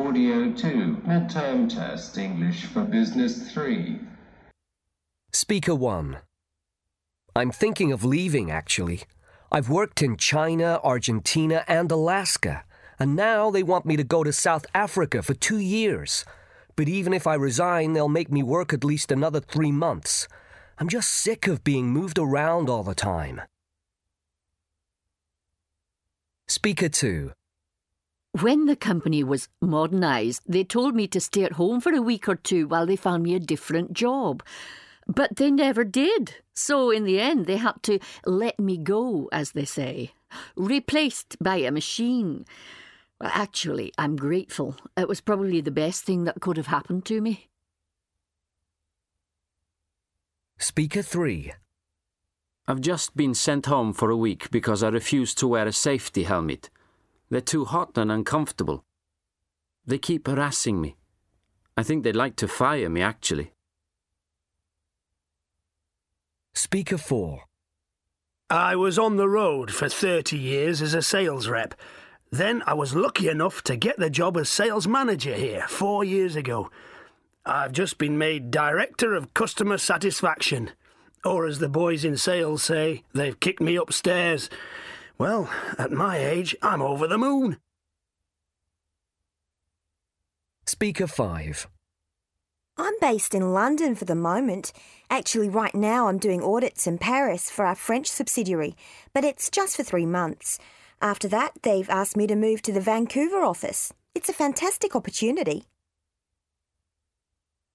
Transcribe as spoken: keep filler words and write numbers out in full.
Audio two, midterm test, English for Business three. Speaker one. I'm thinking of leaving, actually. I've worked in China, Argentina, and Alaska, and now they want me to go to South Africa for two years. But even if I resign, they'll make me work at least another three months. I'm just sick of being moved around all the time. Speaker two. When the company was modernised, they told me to stay at home for a week or two while they found me a different job. But they never did. So in the end, they had to let me go, as they say. Replaced by a machine. Well, actually, I'm grateful. It was probably the best thing that could have happened to me. Speaker three. I've just been sent home for a week because I refused to wear a safety helmet. They're too hot and uncomfortable. They keep harassing me. I think they'd like to fire me, actually. Speaker four. I was on the road for thirty years as a sales rep. Then I was lucky enough to get the job as sales manager here four years ago. I've just been made Director of Customer Satisfaction. Or as the boys in sales say, they've kicked me upstairs. Well, at my age, I'm over the moon. Speaker five. I'm based in London for the moment. Actually, right now I'm doing audits in Paris for our French subsidiary, but it's just for three months. After that, they've asked me to move to the Vancouver office. It's a fantastic opportunity.